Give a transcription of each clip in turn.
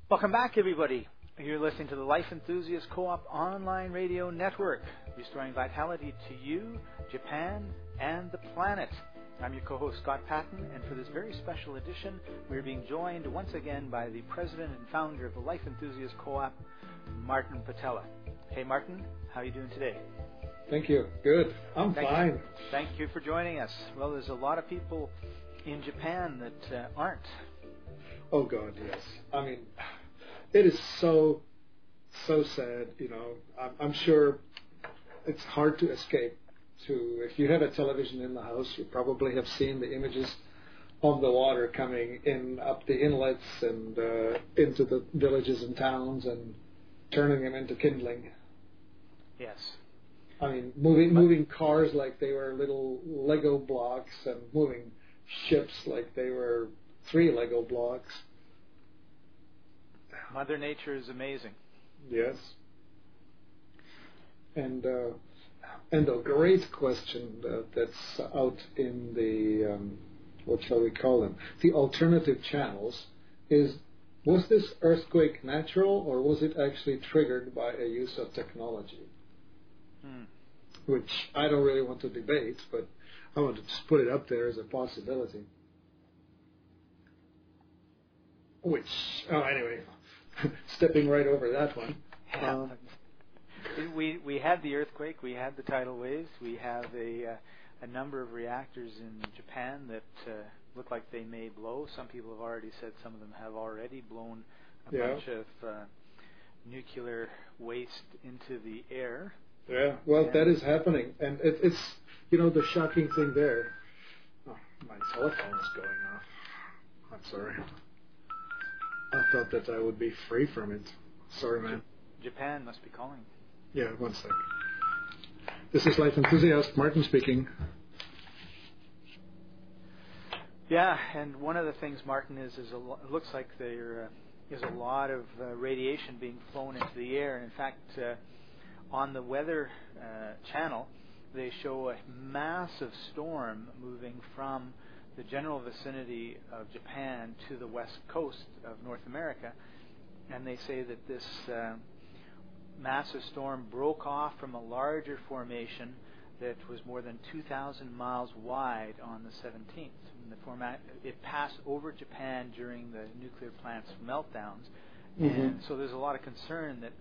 Welcome back, everybody. You're listening to the Life Enthusiast Co-op online radio network, restoring vitality to you, Japan, and the planet. I'm your co-host, Scott Patton, and for this very special edition, we're being joined once again by the president and founder of the Life Enthusiast Co-op, Martin Pytela. Hey, Martin, how are you doing today? Thank you. Good. I'm fine. Thank you for joining us. Well, there's a lot of people in Japan that aren't. Oh, God, yes. I mean, it is so sad, you know. I'm sure it's hard to escape. If you have a television in the house, you probably have seen the images of the water coming in up the inlets and into the villages and towns and turning them into kindling. Yes. I mean, moving cars like they were little Lego blocks and moving ships like they were 3 Lego blocks. Mother Nature is amazing. Yes. And a great question that's out in the, what shall we call them, the alternative channels is, was this earthquake natural or was it actually triggered by a use of technology? Which I don't really want to debate, but I want to just put it up there as a possibility. Anyway, stepping right over that one. We had the earthquake, we had the tidal waves, we have a number of reactors in Japan that look like they may blow. Some people have already said some of them have already blown a bunch of nuclear waste into the air. Yeah, well, that is happening. And it's, you know, the shocking thing there. Oh, my telephone is going off. I'm sorry. I thought that I would be free from it. Sorry, man. Japan must be calling. Yeah, one sec. This is Life Enthusiast, Martin speaking. Yeah, and one of the things, Martin, is it looks like there is a lot of radiation being flown into the air. And in fact, on the weather channel, they show a massive storm moving from the general vicinity of Japan to the west coast of North America. And they say that this massive storm broke off from a larger formation that was more than 2,000 miles wide on the 17th. And it passed over Japan during the nuclear plant's meltdowns. Mm-hmm. And so there's a lot of concern that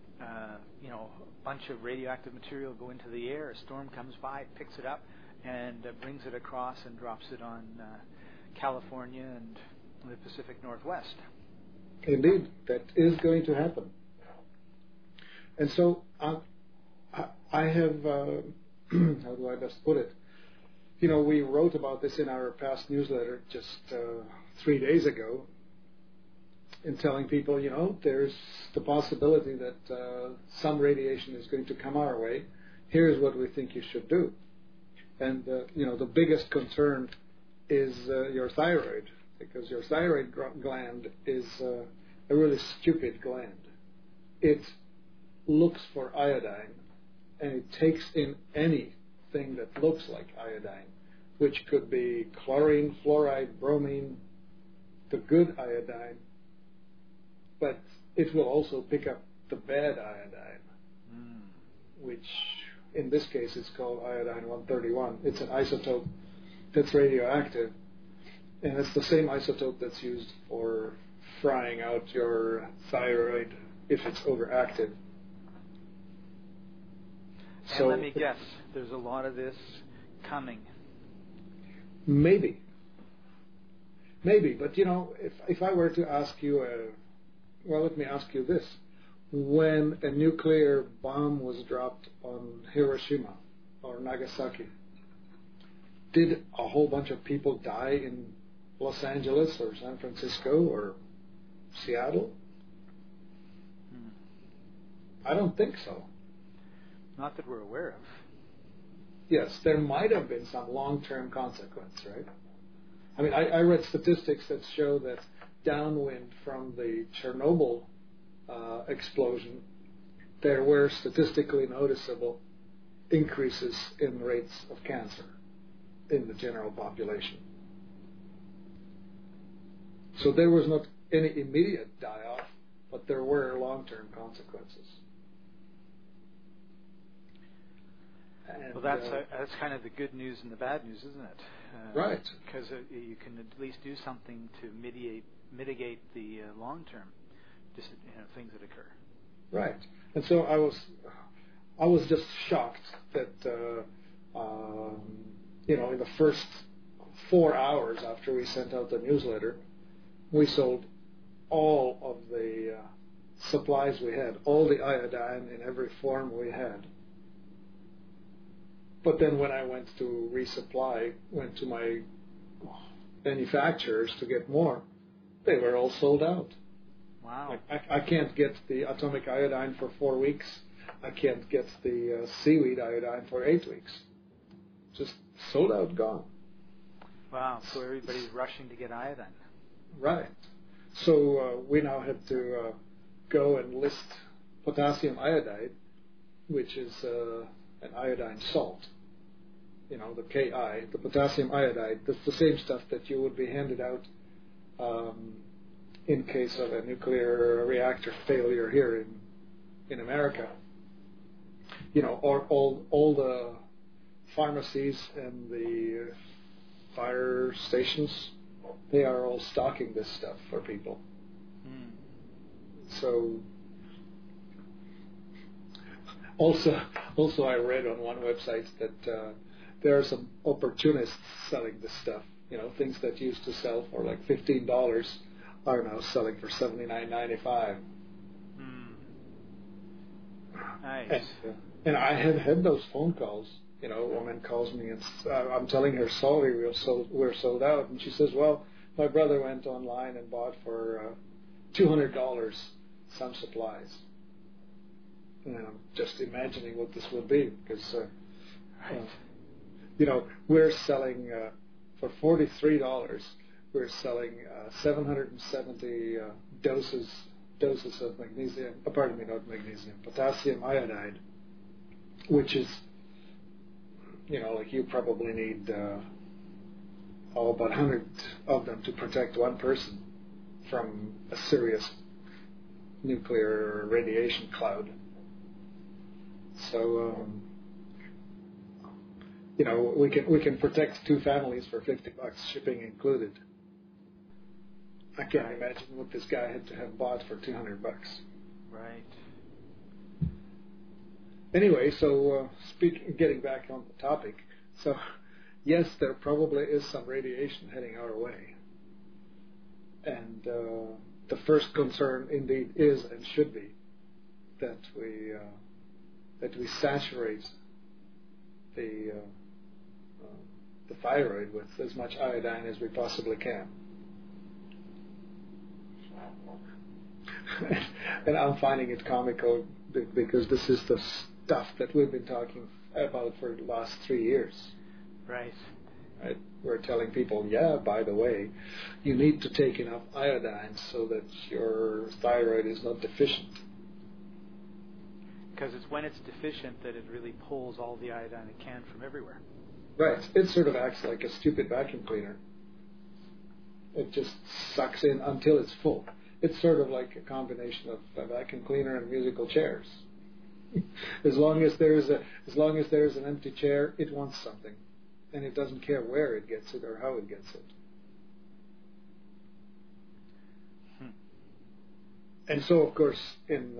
a bunch of radioactive material go into the air, a storm comes by, picks it up, and brings it across and drops it on California and the Pacific Northwest. Indeed, that is going to happen. And so I have, how do I best put it? You know, we wrote about this in our past newsletter just 3 days ago, in telling people, you know, there's the possibility that some radiation is going to come our way. Here's what we think you should do. And, the biggest concern is your thyroid, because your thyroid gland is a really stupid gland. It looks for iodine, and it takes in anything that looks like iodine, which could be chlorine, fluoride, bromine, the good iodine, but it will also pick up the bad iodine, which in this case it's called iodine-131. It's an isotope that's radioactive, and it's the same isotope that's used for frying out your thyroid if it's overactive. And let me guess, there's a lot of this coming. Maybe, but if I were to ask you let me ask you this. When a nuclear bomb was dropped on Hiroshima or Nagasaki, did a whole bunch of people die in Los Angeles or San Francisco or Seattle? I don't think so. Not that we're aware of. Yes, there might have been some long-term consequence, right? I mean, I read statistics that show that downwind from the Chernobyl explosion, there were statistically noticeable increases in rates of cancer in the general population. So there was not any immediate die-off, there were long-term consequences. And, well, that's kind of the good news and the bad news, isn't it? Right. Because you can at least do something to mitigate the long-term things that occur. Right. And so I was just shocked that in the first 4 hours after we sent out the newsletter, we sold all of the supplies we had, all the iodine in every form we had. But then when I went to resupply, went to my manufacturers to get more, they were all sold out. Wow. I can't get the atomic iodine for 4 weeks. I can't get the seaweed iodine for 8 weeks. Just sold out, gone. Wow, so everybody's rushing to get iodine. Right. So we now had to go and list potassium iodide, which is an iodine salt. The Ki, the potassium iodide. That's the same stuff that you would be handed out in case of a nuclear reactor failure here in America. Or all the pharmacies and the fire stations, they are all stocking this stuff for people. Mm. So also I read on one website that there are some opportunists selling this stuff. Things that used to sell for like $15 are now selling for $79.95. Mm. Nice. And I have had those phone calls. A woman calls me and I'm telling her, sorry, we're sold out. And she says, well, my brother went online and bought for $200 some supplies. And I'm just imagining what this would be because, we're selling for $43. We're selling 770 doses of magnesium. Potassium iodide, which is, like you probably need about 100 of them to protect one person from a serious nuclear radiation cloud. So, we can protect 2 families for $50, shipping included. I can't imagine what this guy had to have bought for $200. Right. Anyway, so getting back on the topic, so yes, there probably is some radiation heading our way, and the first concern indeed is and should be that we saturate the thyroid with as much iodine as we possibly can. And I'm finding it comical because this is the stuff that we've been talking about for the last 3 years. Right. We're telling people, by the way, you need to take enough iodine so that your thyroid is not deficient. Because it's when it's deficient that it really pulls all the iodine it can from everywhere. Right. It sort of acts like a stupid vacuum cleaner. It just sucks in until it's full. It's sort of like a combination of a vacuum cleaner and musical chairs. As long as there is an empty chair, it wants something, and it doesn't care where it gets it or how it gets it. And so, of course, in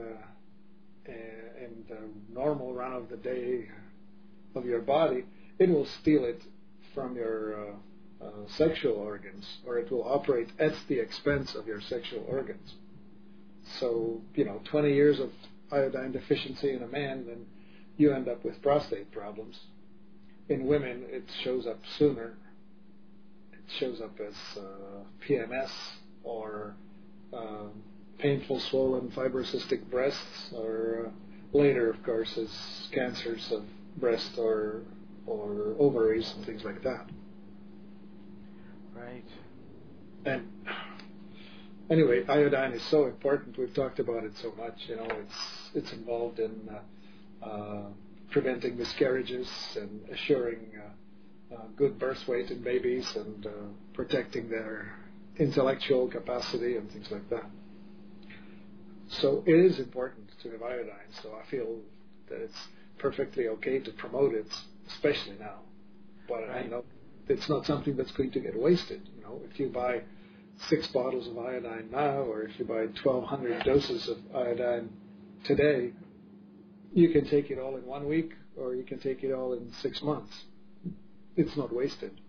the normal run of the day of your body, it will steal it from your sexual organs, or it will operate at the expense of your sexual organs. So, 20 years of iodine deficiency in a man, then you end up with prostate problems. In women, it shows up sooner. It shows up as PMS or painful, swollen, fibrocystic breasts, or later, of course, as cancers of breast or ovaries and things like that. Right. And anyway, iodine is so important. We've talked about it so much. It's involved in preventing miscarriages and assuring good birth weight in babies and protecting their intellectual capacity and things like that. So it is important to have iodine. So I feel that it's perfectly okay to promote it, especially now. But Right. I know it's not something that's going to get wasted. If you buy 6 bottles of iodine now, or if you buy 1,200 doses of iodine today, you can take it all in 1 week, or you can take it all in 6 months. It's not wasted.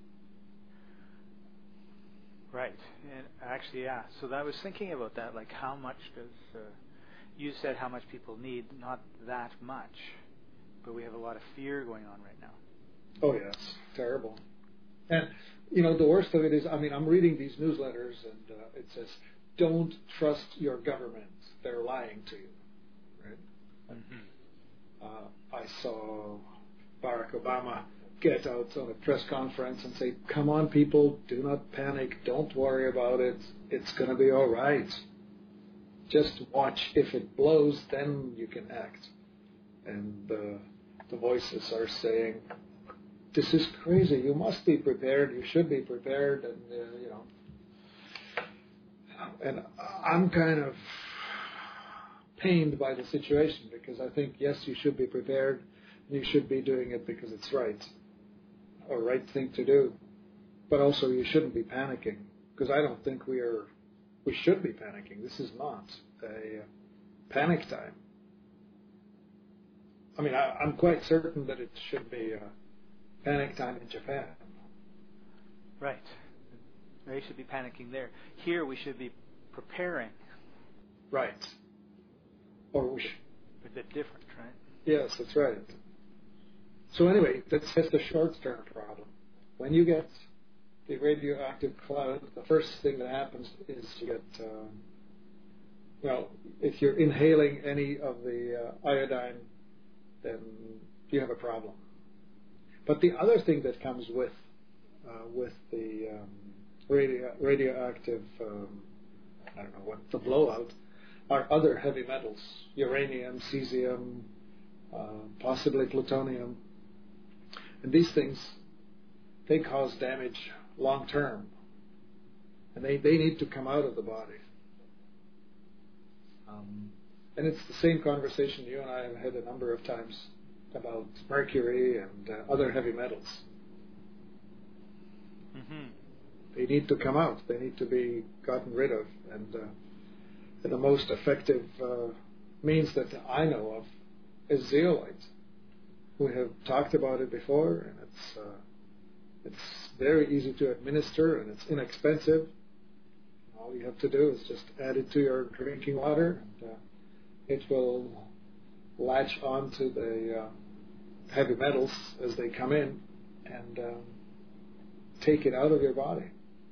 Right. And actually, yeah. So I was thinking about that, like how much does, you said how much people need, not that much, but we have a lot of fear going on right now. Oh, yes. Terrible. And, the worst of it is, I'm reading these newsletters, and it says, don't trust your government. They're lying to you. Right? Mm-hmm. I saw Barack Obama get out on a press conference and say, come on, people, do not panic. Don't worry about it. It's going to be all right. Just watch. If it blows, then you can act. And the voices are saying, this is crazy. You must be prepared. You should be prepared. And, and I'm kind of pained by the situation, because I think, yes, you should be prepared. You should be doing it because it's right, or right thing to do. But also, you shouldn't be panicking, because I don't think we should be panicking. This is not a panic time. I'm quite certain that it should be panic time in Japan. Right. They should be panicking there. Here we should be preparing. Right. Or we should. A bit different, right? Yes, that's right. So anyway, that's just a short-term problem. When you get the radioactive cloud, the first thing that happens is you get, if you're inhaling any of the iodine, then you have a problem. But the other thing that comes with the radioactive, the blowout, are other heavy metals, uranium, cesium, possibly plutonium. And these things, they cause damage long term. And they need to come out of the body. And it's the same conversation you and I have had a number of times about mercury and other heavy metals. Mm-hmm. They need to come out. They need to be gotten rid of. And the most effective means that I know of is zeolite. We have talked about it before, and it's very easy to administer, and it's inexpensive. All you have to do is just add it to your drinking water, and it will latch onto the heavy metals as they come in and take it out of your body.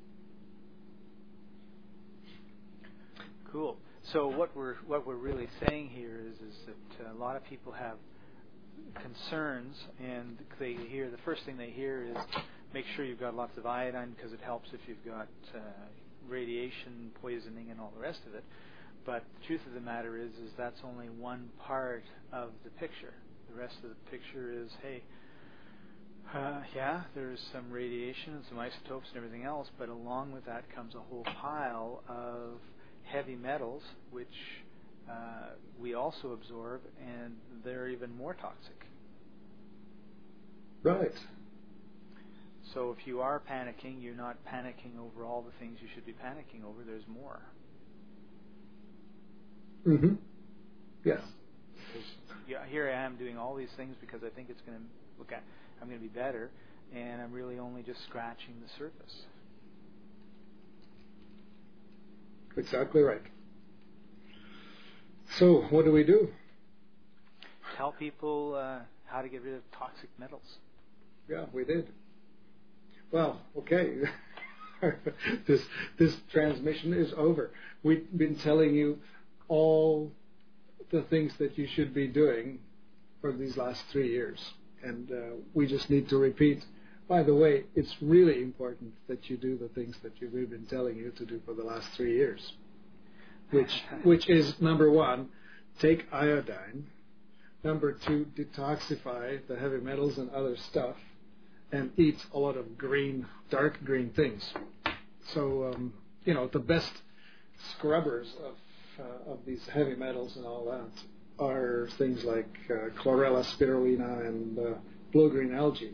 Cool. So what we're really saying here is that a lot of people have concerns, and the first thing they hear is make sure you've got lots of iodine, because it helps if you've got radiation poisoning and all the rest of it. But the truth of the matter is that's only one part of the picture. The rest of the picture is, hey, there's some radiation and some isotopes and everything else, but along with that comes a whole pile of heavy metals, which we also absorb, and they're even more toxic. Right. So if you are panicking, you're not panicking over all the things you should be panicking over. There's more. Mm-hmm. Yes. Here I am doing all these things because I think I'm going to be better, and I'm really only just scratching the surface. Exactly right. So what do we do? Tell people how to get rid of toxic metals. Yeah, we did. Well, okay. This transmission is over. We've been telling you all the things that you should be doing for these last 3 years. And we just need to repeat. By the way, it's really important that you do the things that we've been telling you to do for the last 3 years. Which is, number 1, take iodine. Number 2, detoxify the heavy metals and other stuff. And eat a lot of dark green things. So, the best scrubbers of of these heavy metals and all that are things like chlorella, spirulina, and blue-green algae.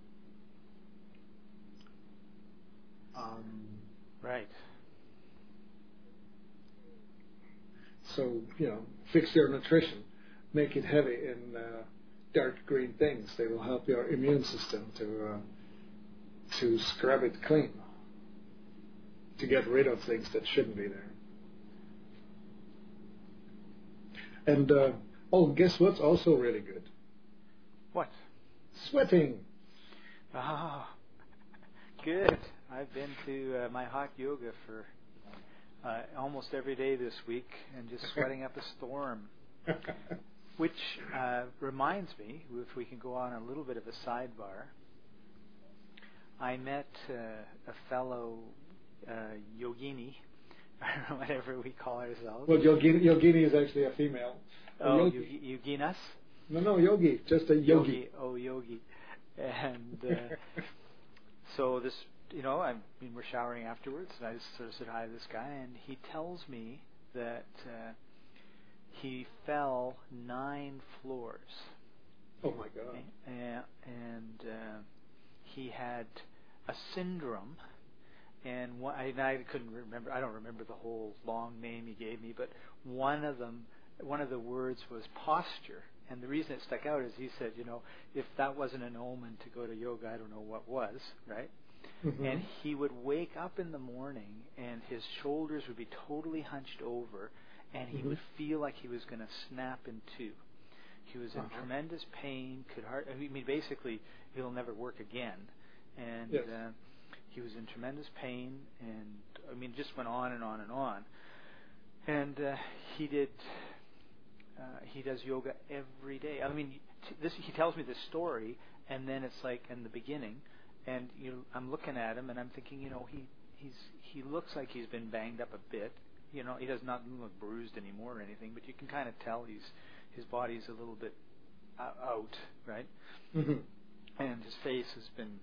Right. So, fix your nutrition. Make it heavy in dark green things. They will help your immune system to scrub it clean, to get rid of things that shouldn't be there. And, guess what's also really good? What? Sweating. Oh, good. I've been to my hot yoga for almost every day this week and just sweating up a storm. Which reminds me, if we can go on a little bit of a sidebar, I met a fellow yogini, or whatever we call ourselves. Well, yogini is actually a female. Oh, yoginas? No, yogi, just a yogi. Oh, yogi. And so this, we're showering afterwards, and I just sort of said hi to this guy, and he tells me that he fell 9 floors. Oh my God! And he had a syndrome, and I couldn't remember. I don't remember the whole long name he gave me, but one of the words was posture. And the reason it stuck out is he said, if that wasn't an omen to go to yoga, I don't know what was, right? Mm-hmm. And he would wake up in the morning, and his shoulders would be totally hunched over, and he would feel like he was going to snap in two. He was in tremendous pain. Basically, he'll never work again. And yes. He was in tremendous pain, and it just went on and on and on. And he does yoga every day. He tells me this story, and then it's like in the beginning, and I'm looking at him, and I'm thinking, he looks like he's been banged up a bit. He does not look bruised anymore or anything, but you can kind of tell his body's a little bit out, right? Mm-hmm. And his face has been,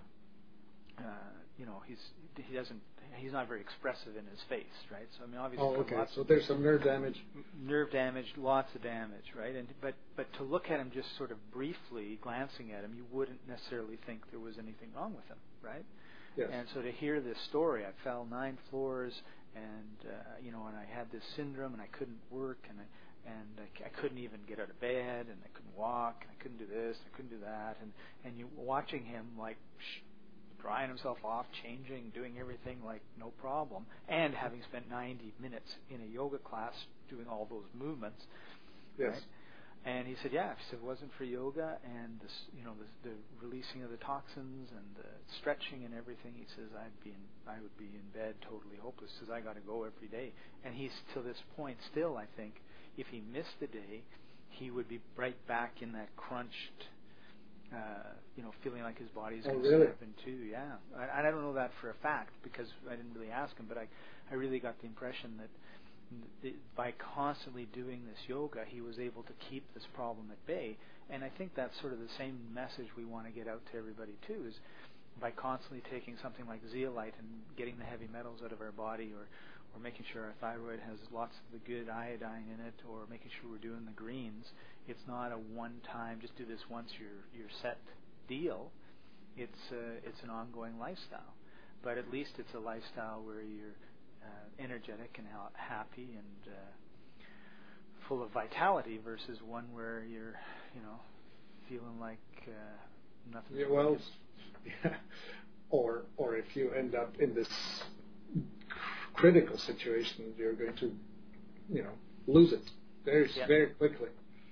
he's not very expressive in his face, right? So obviously, so there's some nerve damage. Lots of damage, right? And but to look at him just sort of briefly, glancing at him, you wouldn't necessarily think there was anything wrong with him, right? Yes. And so to hear this story, I fell 9 floors, and and I had this syndrome, and I couldn't work, and I couldn't even get out of bed, and I couldn't walk, and I couldn't do this, I couldn't do that, and you watching him like drying himself off, changing, doing everything like no problem, and having spent 90 minutes in a yoga class doing all those movements. Yes. Right? And he said, if it wasn't for yoga and this, the releasing of the toxins and the stretching and everything, he says I would be in bed totally hopeless. He says I got to go every day. And he's to this point still, I think, if he missed a day, he would be right back in that crunched, feeling like his body's going to snap in two. Yeah, I don't know that for a fact because I didn't really ask him, but I really got the impression that by constantly doing this yoga, he was able to keep this problem at bay. And I think that's sort of the same message we want to get out to everybody too, is by constantly taking something like zeolite and getting the heavy metals out of our body, or making sure our thyroid has lots of the good iodine in it, or making sure we're doing the greens. It's not a one-time, just do this once you're set deal. It's an ongoing lifestyle. But at least it's a lifestyle where you're energetic and happy and full of vitality versus one where you're, feeling like nothing. Yeah, well, yeah. Or if you end up in this critical situation, you're going to, lose it very quickly.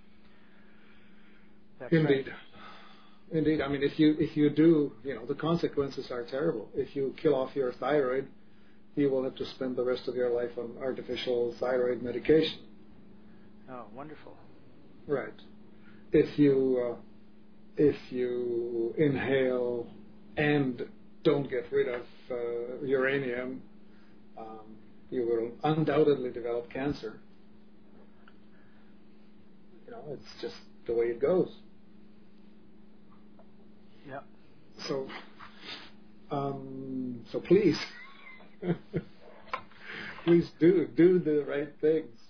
That's Indeed. Right. Indeed. If you do, the consequences are terrible. If you kill off your thyroid, you will have to spend the rest of your life on artificial thyroid medication. Oh, wonderful. Right. If you inhale and don't get rid of uranium, you will undoubtedly develop cancer. It's just the way it goes. Yeah. So please, please do the right things.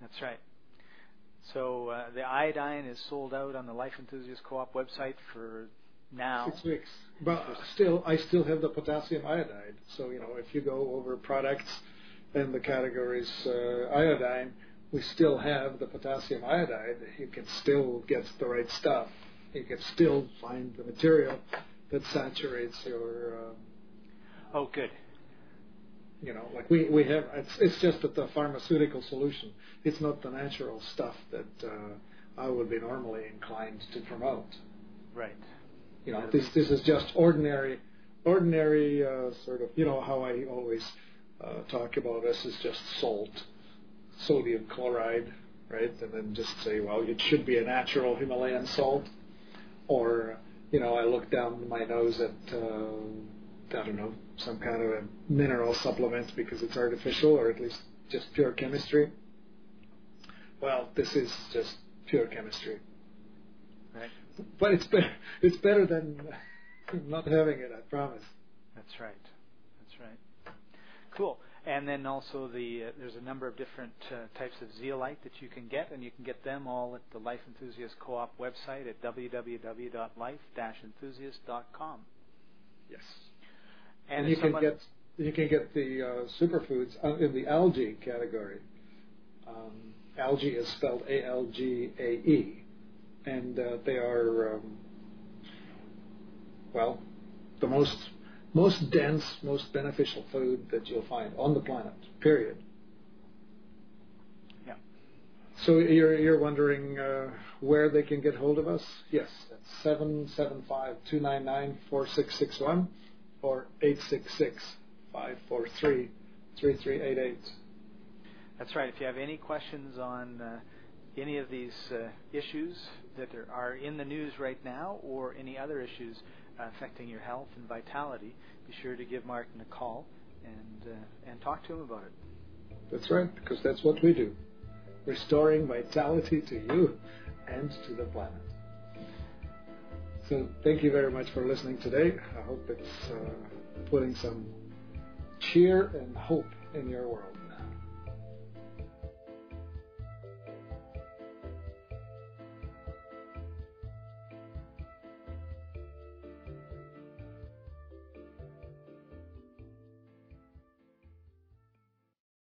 That's right. So the iodine is sold out on the Life Enthusiast Co-op website for now. 6 weeks. But I still have the potassium iodide. So, if you go over products and the categories iodine, we still have the potassium iodide. You can still get the right stuff. You can still find the material that saturates your... oh, good. Like we have, it's just that the pharmaceutical solution. It's not the natural stuff that I would be normally inclined to promote. Right. This is just ordinary sort of, how I always talk about this is just salt, sodium chloride, right? And then just say, well, it should be a natural Himalayan salt. Or, I look down my nose at, I don't know, some kind of a mineral supplement because it's artificial or at least just pure chemistry. Well, this is just pure chemistry. Right. But it's better than not having it, I promise. That's right. That's right. Cool. And then also there's a number of different types of zeolite that you can get, and you can get them all at the Life Enthusiast Co-op website at www.life-enthusiast.com. Yes. And you can get the superfoods in the algae category. Algae is spelled ALGAE, and they are the most dense, most beneficial food that you'll find on the planet. Period. Yeah. So you're wondering where they can get hold of us? Yes, that's 775-299-4661 or 866-543-3388. That's right. If you have any questions on any of these issues that are in the news right now or any other issues affecting your health and vitality, be sure to give Martin a call and talk to him about it. That's right, because that's what we do. Restoring vitality to you and to the planet. So thank you very much for listening today. I hope it's putting some cheer and hope in your world.